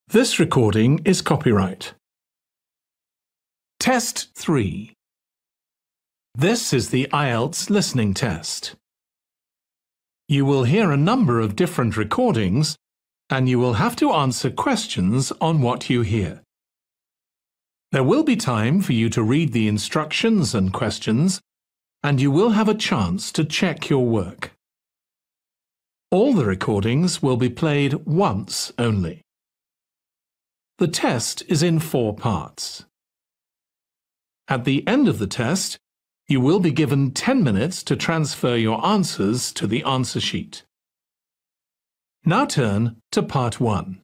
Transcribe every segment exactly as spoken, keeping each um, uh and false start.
This recording is copyright. Test three. This is the I E L T S listening test. You will hear a number of different recordings and you will have to answer questions on what you hear. There will be time for you to read the instructions and questions, and you will have a chance to check your work. All the recordings will be played once only. The test is in four parts. At the end of the test, you will be given ten minutes to transfer your answers to the answer sheet. Now turn to part one.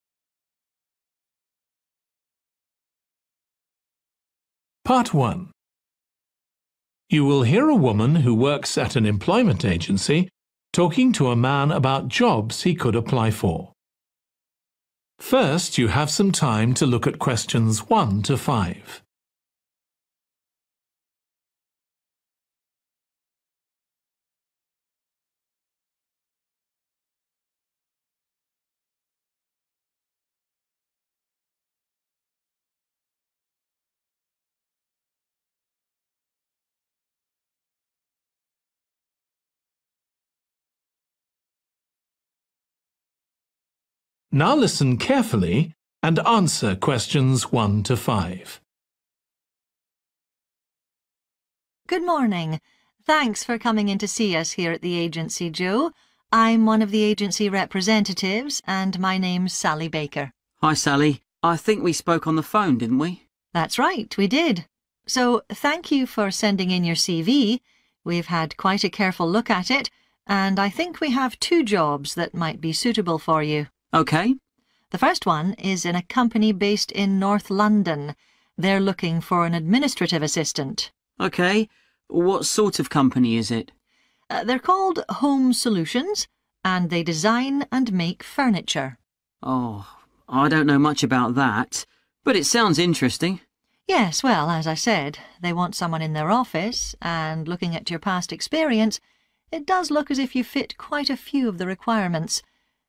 Part one. You will hear a woman who works at an employment agency talking to a man about jobs he could apply for. First, you have some time to look at questions one to five. Now listen carefully and answer questions one to five. Good morning. Thanks for coming in to see us here at the agency, Joe. I'm one of the agency representatives and my name's Sally Baker. Hi, Sally. I think we spoke on the phone, didn't we? That's right, we did. So thank you for sending in your C V. We've had quite a careful look at it, and I think we have two jobs that might be suitable for you. OK. The first one is in a company based in North London. They're looking for an administrative assistant. OK. What sort of company is it? Uh, they're called Home Solutions, and they design and make furniture. Oh, I don't know much about that, but it sounds interesting. Yes, well, as I said, they want someone in their office, and looking at your past experience, it does look as if you fit quite a few of the requirements.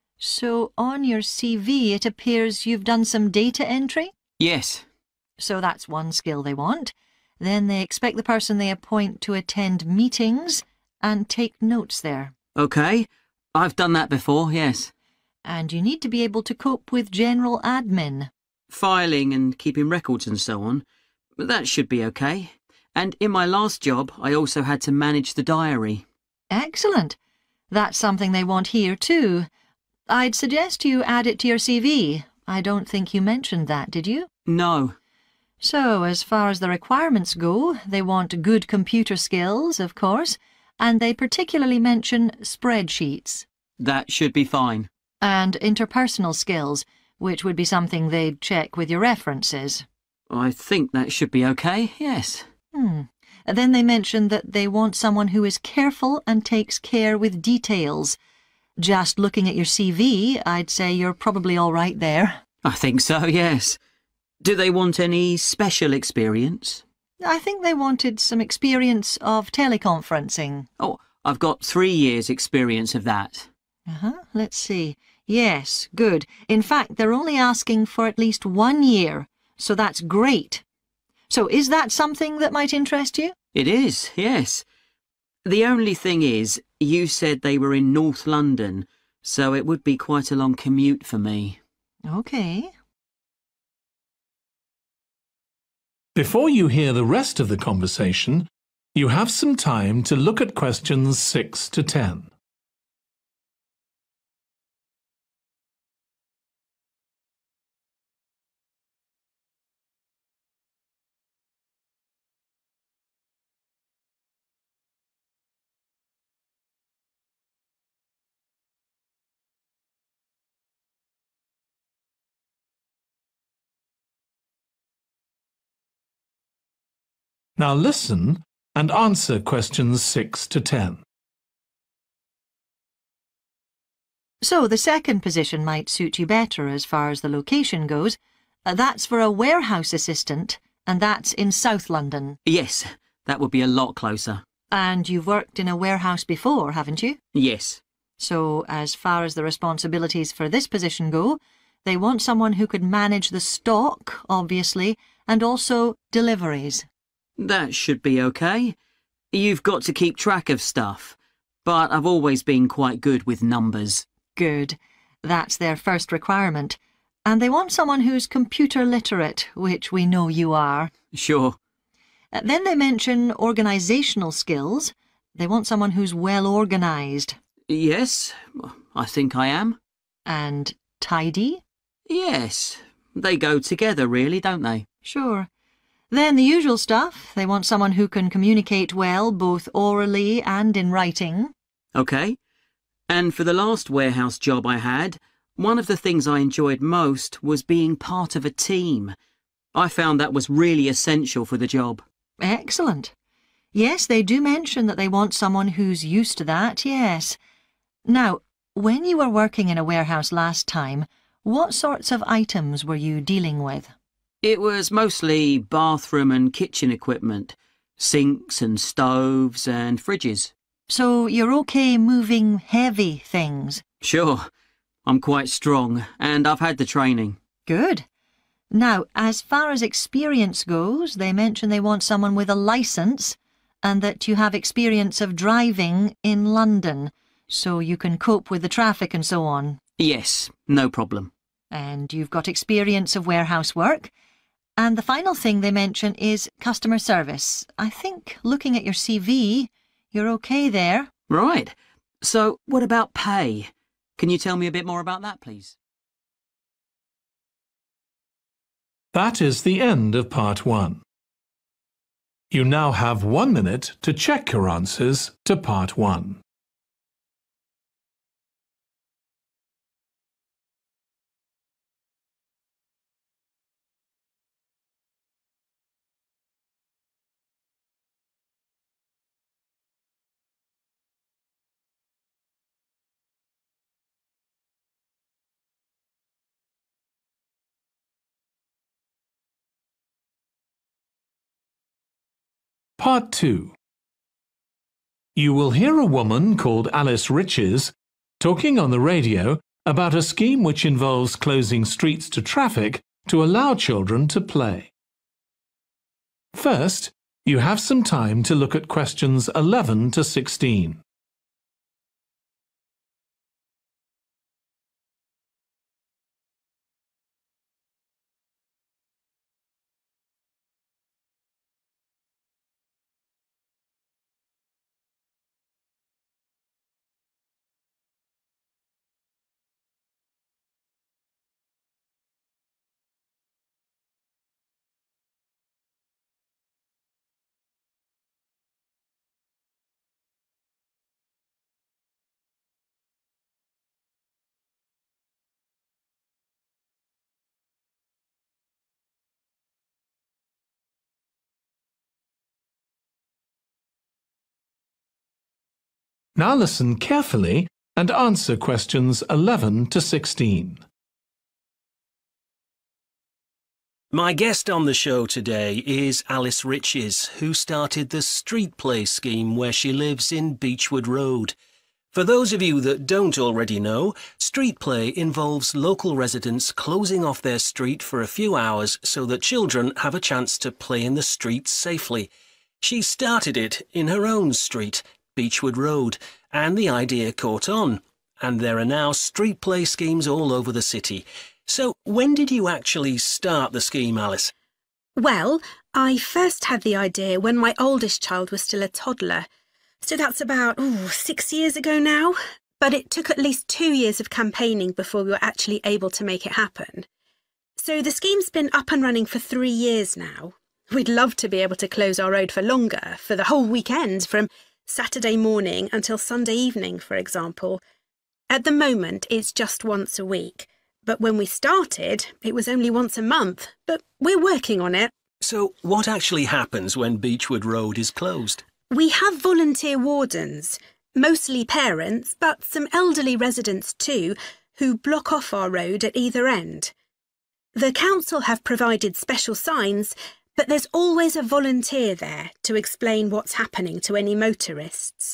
So on your C V it appears you've done some data entry? Yes. So that's one skill they want. Then they expect the person they appoint to attend meetings and take notes there. OK. I've done that before, yes. And you need to be able to cope with general admin. Filing and keeping records and so on. That should be OK. And in my last job, I also had to manage the diary. Excellent. That's something they want here too. I'd suggest you add it to your C V. I don't think you mentioned that, did you? No. So, as far as the requirements go, they want good computer skills, of course, and they particularly mention spreadsheets. That should be fine. And interpersonal skills, which would be something they'd check with your references. I think that should be OK, yes. Hmm. Then they mention that they want someone who is careful and takes care with details. Just looking at your C V, I'd say you're probably all right there. I think so, yes. Do they want any special experience? I think they wanted some experience of teleconferencing. Oh, I've got three years' experience of that. Uh-huh, let's see. Yes, good. In fact, they're only asking for at least one year, so that's great. So is that something that might interest you? It is, yes. The only thing is, you said they were in North London, so it would be quite a long commute for me. OK. Before you hear the rest of the conversation, you have some time to look at questions six to ten. Now listen and answer questions six to ten. So the second position might suit you better as far as the location goes. Uh, that's for a warehouse assistant, and that's in South London. Yes, that would be a lot closer. And you've worked in a warehouse before, haven't you? Yes. So, as far as the responsibilities for this position go, They want someone who could manage the stock, obviously, and also deliveries. That should be okay. You've got to keep track of stuff, but I've always been quite good with numbers. Good. That's their first requirement. And they want someone who's computer literate, which we know you are. Sure. Uh, Then they mention organisational skills. They want someone who's well organised. Yes, I think I am. And tidy? Yes, they go together really, don't they? Sure. Then the usual stuff. They want someone who can communicate well, both orally and in writing. Okay. And for the last warehouse job I had, one of the things I enjoyed most was being part of a team. I found that was really essential for the job. Excellent. Yes, they do mention that they want someone who's used to that, yes. Now, when you were working in a warehouse last time, what sorts of items were you dealing with? It was mostly bathroom and kitchen equipment, sinks and stoves and fridges. So you're okay moving heavy things? Sure, I'm quite strong and I've had the training. Good. Now, as far as experience goes, they mention they want someone with a licence and that you have experience of driving in London, so you can cope with the traffic and so on. Yes, no problem. And you've got experience of warehouse work. And the final thing they mention is customer service. I think, looking at your C V, you're okay there. Right. So, what about pay? Can you tell me a bit more about that, please? That is the end of part one. You now have one minute to check your answers to part one. Part two. You will hear a woman called Alice Riches talking on the radio about a scheme which involves closing streets to traffic to allow children to play. First, you have some time to look at questions eleven to sixteen. Now listen carefully and answer questions eleven to sixteen. My guest on the show today is Alice Riches, who started the Street Play scheme where she lives in Beechwood Road. For those of you that don't already know, Street Play involves local residents closing off their street for a few hours so that children have a chance to play in the streets safely. She started it in her own street, Beechwood Road, and the idea caught on, and there are now street play schemes all over the city. So when did you actually start the scheme, Alice? Well, I first had the idea when my oldest child was still a toddler, so that's about ooh, six years ago now, but it took at least two years of campaigning before we were actually able to make it happen. So the scheme's been up and running for three years now. We'd love to be able to close our road for longer, for the whole weekend, from Saturday morning until Sunday evening, for example. At the moment, it's just once a week. But when we started, it was only once a month. But we're working on it. So what actually happens when Beechwood Road is closed? We have volunteer wardens, mostly parents, but some elderly residents too, who block off our road at either end. The council have provided special signs, but there's always a volunteer there to explain what's happening to any motorists.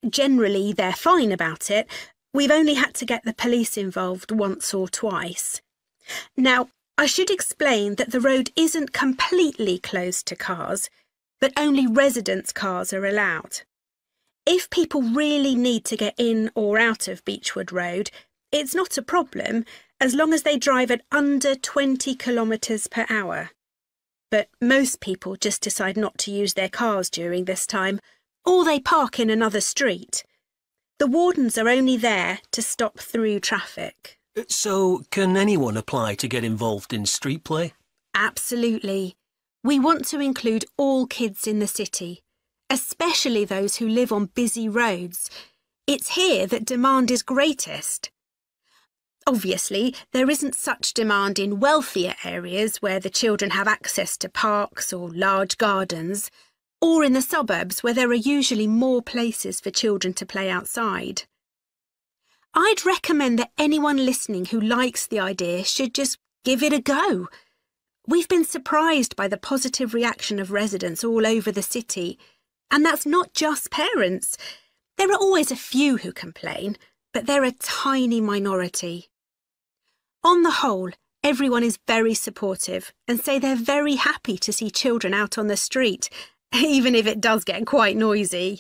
Generally, they're fine about it. We've only had to get the police involved once or twice. Now, I should explain that the road isn't completely closed to cars, but only residents' cars are allowed. If people really need to get in or out of Beechwood Road, it's not a problem as long as they drive at under twenty kilometres per hour. But most people just decide not to use their cars during this time, or they park in another street. The wardens are only there to stop through traffic. So, can anyone apply to get involved in street play? Absolutely. We want to include all kids in the city, especially those who live on busy roads. It's here that demand is greatest. Obviously, there isn't such demand in wealthier areas where the children have access to parks or large gardens, or in the suburbs where there are usually more places for children to play outside. I'd recommend that anyone listening who likes the idea should just give it a go. We've been surprised by the positive reaction of residents all over the city, and that's not just parents. There are always a few who complain, but they're a tiny minority. On the whole, everyone is very supportive and say they're very happy to see children out on the street, even if it does get quite noisy.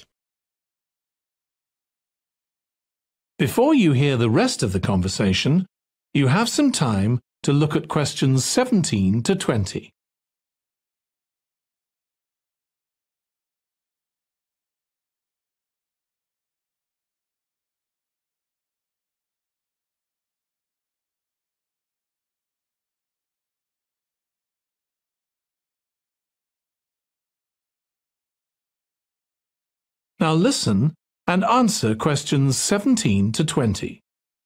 Before you hear the rest of the conversation, you have some time to look at questions seventeen to twenty. Now listen and answer questions seventeen to twenty.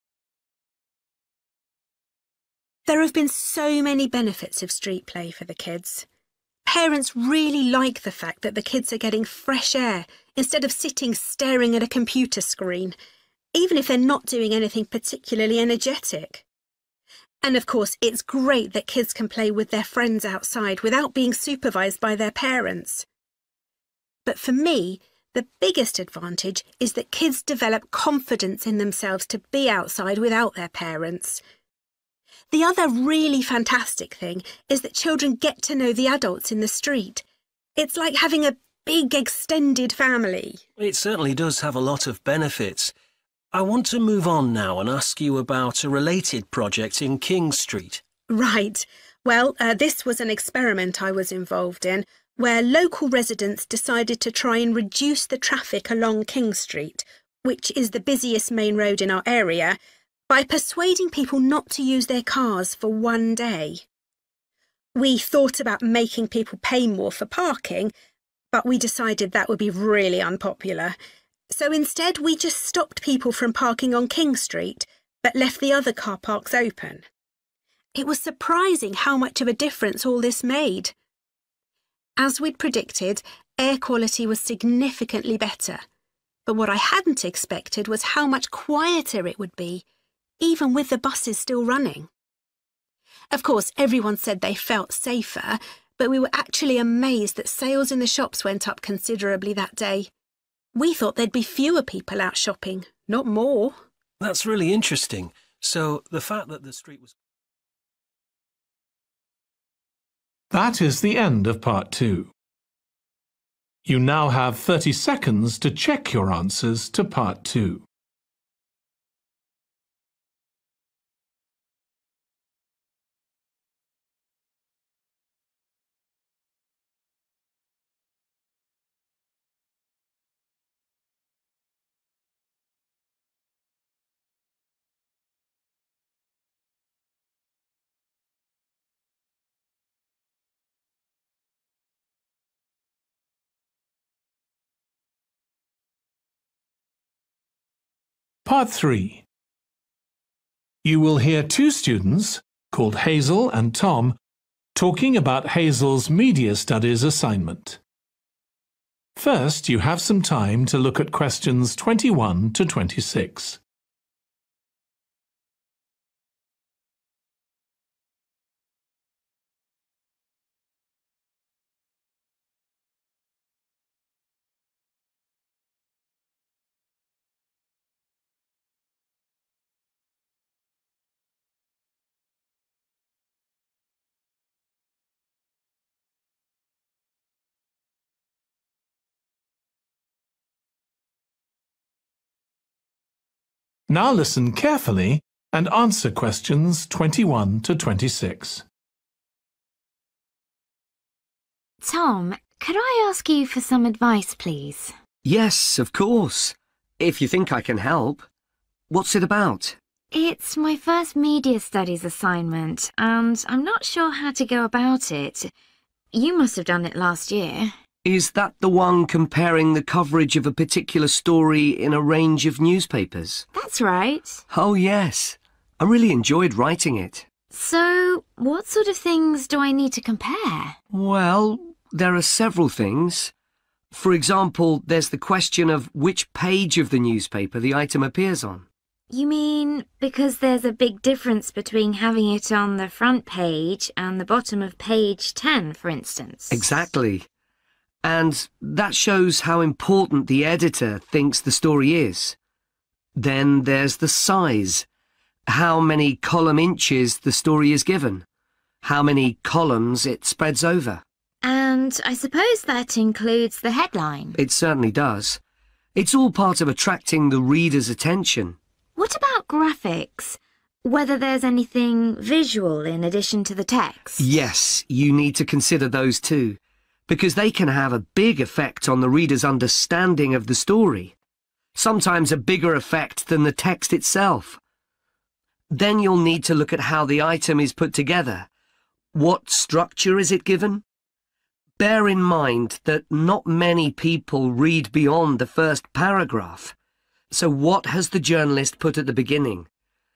There have been so many benefits of street play for the kids. Parents really like the fact that the kids are getting fresh air instead of sitting staring at a computer screen, even if they're not doing anything particularly energetic. And of course, it's great that kids can play with their friends outside without being supervised by their parents. But for me, the biggest advantage is that kids develop confidence in themselves to be outside without their parents. The other really fantastic thing is that children get to know the adults in the street. It's like having a big extended family. It certainly does have a lot of benefits. I want to move on now and ask you about a related project in King Street. Right. Well, uh, this was an experiment I was involved in, where local residents decided to try and reduce the traffic along King Street, which is the busiest main road in our area, by persuading people not to use their cars for one day. We thought about making people pay more for parking, but we decided that would be really unpopular. So instead, we just stopped people from parking on King Street, but left the other car parks open. It was surprising how much of a difference all this made. As we'd predicted, air quality was significantly better. But what I hadn't expected was how much quieter it would be, even with the buses still running. Of course, everyone said they felt safer, but we were actually amazed that sales in the shops went up considerably that day. We thought there'd be fewer people out shopping, not more. That's really interesting. So, the fact that the street was... That is the end of part two. You now have thirty seconds to check your answers to part two. Part three. You will hear two students, called Hazel and Tom, talking about Hazel's Media Studies assignment. First, you have some time to look at questions twenty-one to twenty-six. Now listen carefully and answer questions twenty-one to twenty-six. Tom, could I ask you for some advice, please? Yes, of course. If you think I can help. What's it about? It's my first media studies assignment, and I'm not sure how to go about it. You must have done it last year. Is that the one comparing the coverage of a particular story in a range of newspapers? That's right. Oh, yes. I really enjoyed writing it. So, what sort of things do I need to compare? Well, there are several things. For example, there's the question of which page of the newspaper the item appears on. You mean because there's a big difference between having it on the front page and the bottom of page ten, for instance? Exactly. And that shows how important the editor thinks the story is. Then there's the size. How many column inches the story is given. How many columns it spreads over. And I suppose that includes the headline. It certainly does. It's all part of attracting the reader's attention. What about graphics? Whether there's anything visual in addition to the text? Yes, you need to consider those too, because they can have a big effect on the reader's understanding of the story. Sometimes a bigger effect than the text itself. Then you'll need to look at how the item is put together. What structure is it given? Bear in mind that not many people read beyond the first paragraph. So what has the journalist put at the beginning?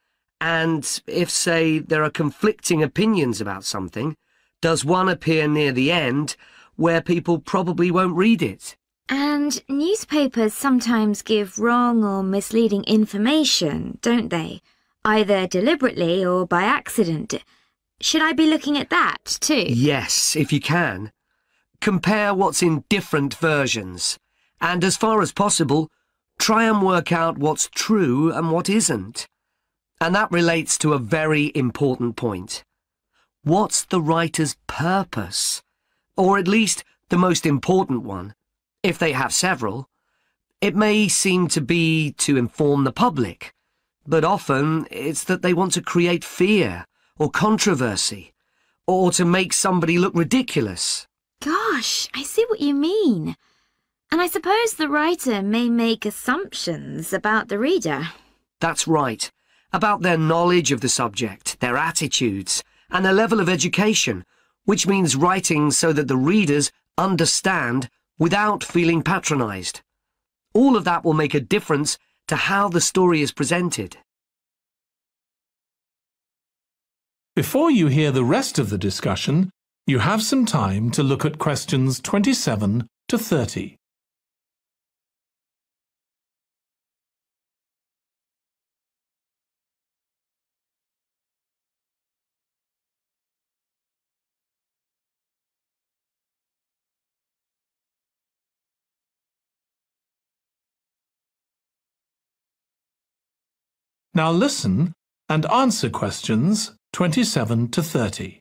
And if, say, there are conflicting opinions about something, does one appear near the end where people probably won't read it? And newspapers sometimes give wrong or misleading information, don't they? Either deliberately or by accident. Should I be looking at that too? Yes, if you can. Compare what's in different versions. And as far as possible, try and work out what's true and what isn't. And that relates to a very important point. What's the writer's purpose? Or at least the most important one, if they have several. It may seem to be to inform the public, but often it's that they want to create fear or controversy, or to make somebody look ridiculous. Gosh, I see what you mean. And I suppose the writer may make assumptions about the reader. That's right. About their knowledge of the subject, their attitudes, and their level of education, which means writing so that the readers understand without feeling patronised. All of that will make a difference to how the story is presented. Before you hear the rest of the discussion, you have some time to look at questions twenty-seven to thirty. Now listen and answer questions twenty-seven to thirty.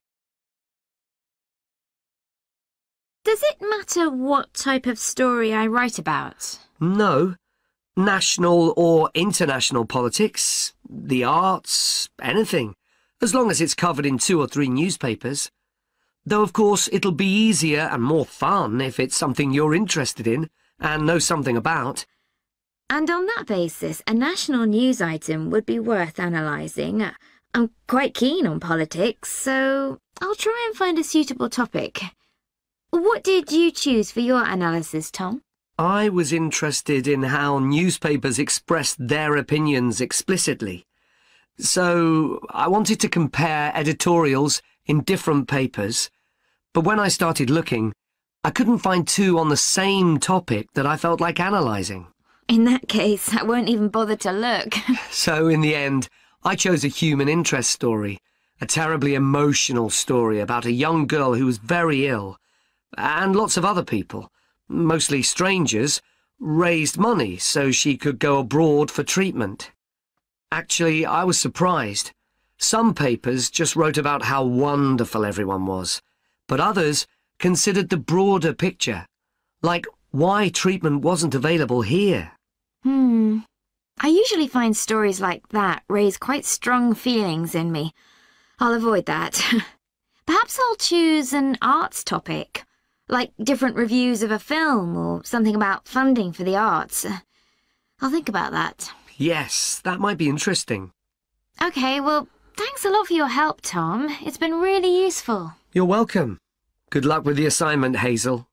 Does it matter what type of story I write about? No. National or international politics, the arts, anything, as long as it's covered in two or three newspapers. Though, of course, it'll be easier and more fun if it's something you're interested in and know something about. And on that basis, a national news item would be worth analysing. I'm quite keen on politics, so I'll try and find a suitable topic. What did you choose for your analysis, Tom? I was interested in how newspapers expressed their opinions explicitly. So I wanted to compare editorials in different papers, but when I started looking, I couldn't find two on the same topic that I felt like analysing. In that case, I won't even bother to look. So in the end, I chose a human interest story, a terribly emotional story about a young girl who was very ill, and lots of other people, mostly strangers, raised money so she could go abroad for treatment. Actually, I was surprised. Some papers just wrote about how wonderful everyone was, but others considered the broader picture, like why treatment wasn't available here. Hmm. I usually find stories like that raise quite strong feelings in me. I'll avoid that. Perhaps I'll choose an arts topic, like different reviews of a film or something about funding for the arts. I'll think about that. Yes, that might be interesting. Okay, well, thanks a lot for your help, Tom. It's been really useful. You're welcome. Good luck with the assignment, Hazel.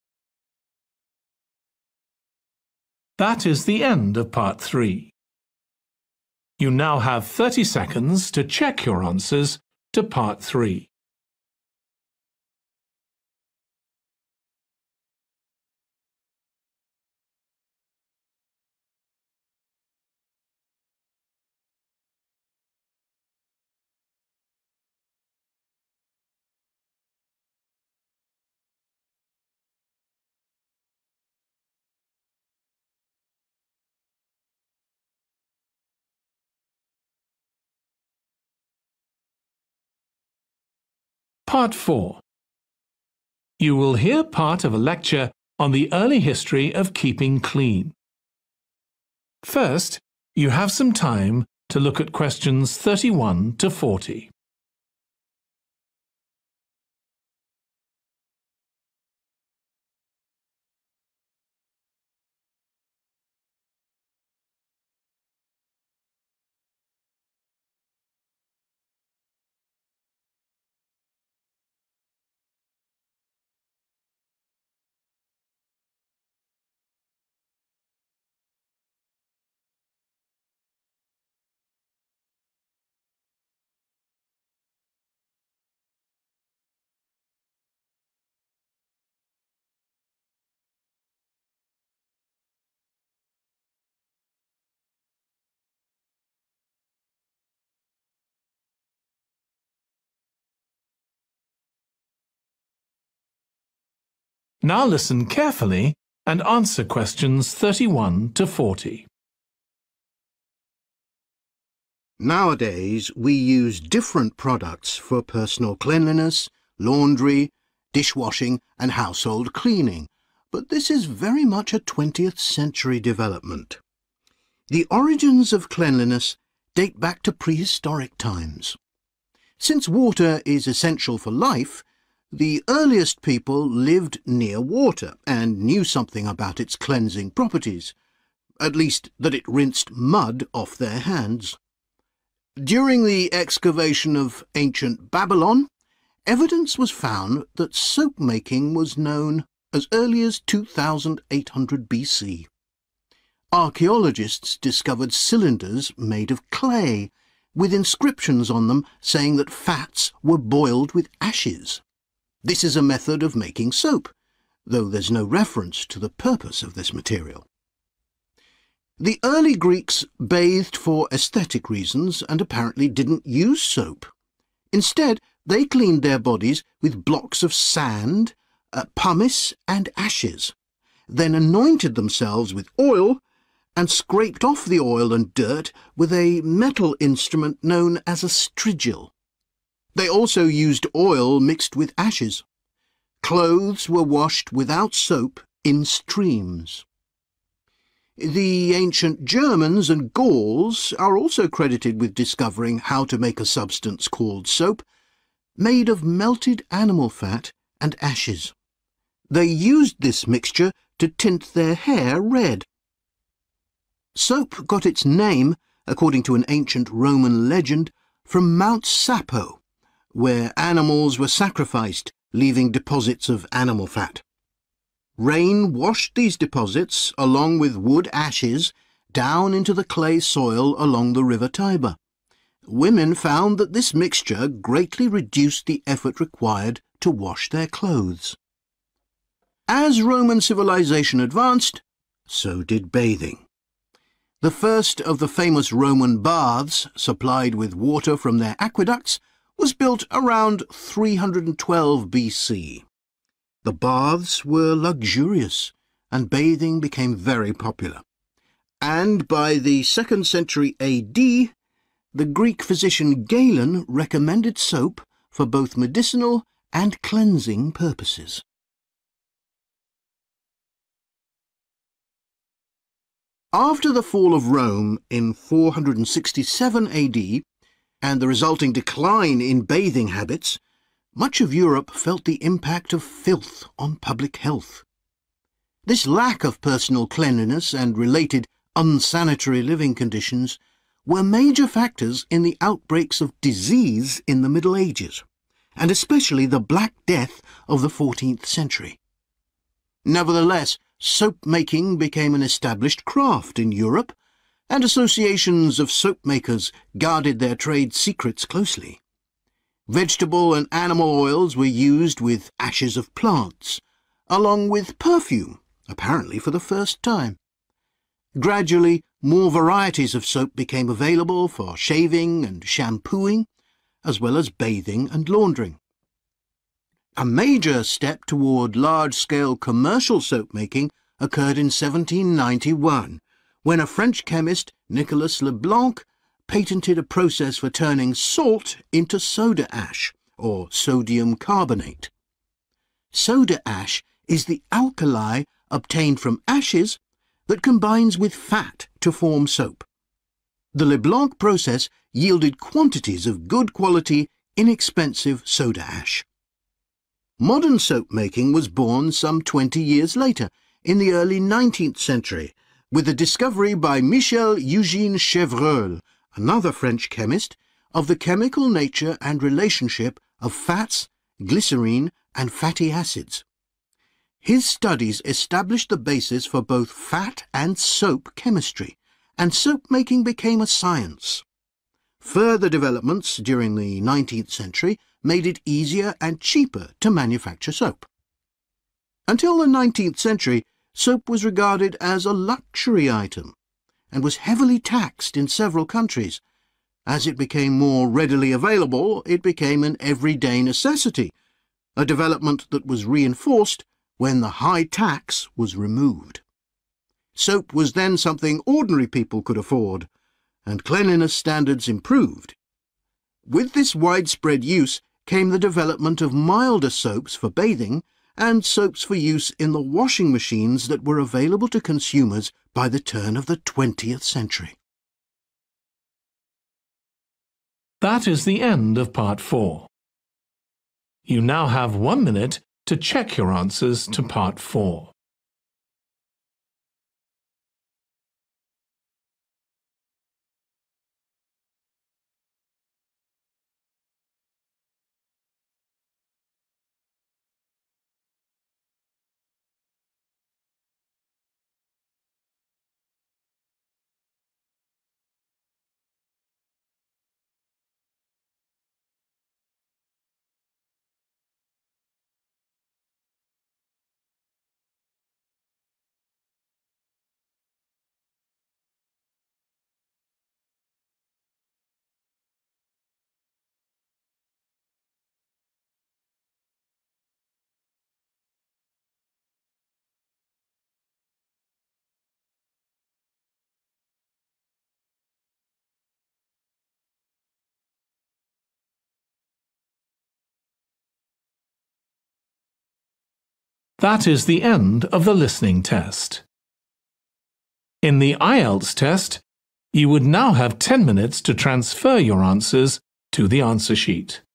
That is the end of part three. You now have thirty seconds to check your answers to part three. Part four. You will hear part of a lecture on the early history of keeping clean. First, you have some time to look at questions thirty-one to forty. Now listen carefully and answer questions thirty-one to forty. Nowadays, we use different products for personal cleanliness, laundry, dishwashing and household cleaning, but this is very much a twentieth century development. The origins of cleanliness date back to prehistoric times. Since water is essential for life, the earliest people lived near water and knew something about its cleansing properties, at least that it rinsed mud off their hands. During the excavation of ancient Babylon, evidence was found that soap making was known as early as two thousand eight hundred B C. Archaeologists discovered cylinders made of clay, with inscriptions on them saying that fats were boiled with ashes. This is a method of making soap, though there's no reference to the purpose of this material. The early Greeks bathed for aesthetic reasons and apparently didn't use soap. Instead, they cleaned their bodies with blocks of sand, uh, pumice and ashes, then anointed themselves with oil and scraped off the oil and dirt with a metal instrument known as a strigil. They also used oil mixed with ashes. Clothes were washed without soap in streams. The ancient Germans and Gauls are also credited with discovering how to make a substance called soap, made of melted animal fat and ashes. They used this mixture to tint their hair red. Soap got its name, according to an ancient Roman legend, from Mount Sapo, where animals were sacrificed, leaving deposits of animal fat. Rain washed these deposits, along with wood ashes, down into the clay soil along the river Tiber. Women found that this mixture greatly reduced the effort required to wash their clothes. As Roman civilization advanced, so did bathing. The first of the famous Roman baths, supplied with water from their aqueducts, was built around three hundred twelve B C. The baths were luxurious, and bathing became very popular. And by the second century A D, the Greek physician Galen recommended soap for both medicinal and cleansing purposes. After the fall of Rome in four hundred sixty-seven A D and the resulting decline in bathing habits, much of Europe felt the impact of filth on public health. This lack of personal cleanliness and related unsanitary living conditions were major factors in the outbreaks of disease in the Middle Ages, and especially the Black Death of the fourteenth century. Nevertheless, soap-making became an established craft in Europe, and associations of soap-makers guarded their trade secrets closely. Vegetable and animal oils were used with ashes of plants, along with perfume, apparently for the first time. Gradually, more varieties of soap became available for shaving and shampooing, as well as bathing and laundering. A major step toward large-scale commercial soap-making occurred in seventeen ninety-one, when a French chemist, Nicolas Leblanc, patented a process for turning salt into soda ash, or sodium carbonate. Soda ash is the alkali obtained from ashes that combines with fat to form soap. The Leblanc process yielded quantities of good quality, inexpensive soda ash. Modern soap-making was born some twenty years later, in the early nineteenth century, with the discovery by Michel Eugène Chevreul, another French chemist, of the chemical nature and relationship of fats, glycerine, and fatty acids. His studies established the basis for both fat and soap chemistry, and soap-making became a science. Further developments during the nineteenth century made it easier and cheaper to manufacture soap. Until the nineteenth century, soap was regarded as a luxury item and was heavily taxed in several countries. As it became more readily available, it became an everyday necessity, a development that was reinforced when the high tax was removed. Soap was then something ordinary people could afford, and cleanliness standards improved. With this widespread use came the development of milder soaps for bathing and soaps for use in the washing machines that were available to consumers by the turn of the twentieth century. That is the end of part four. You now have one minute to check your answers to part four. That is the end of the listening test. In the I E L T S test, you would now have ten minutes to transfer your answers to the answer sheet.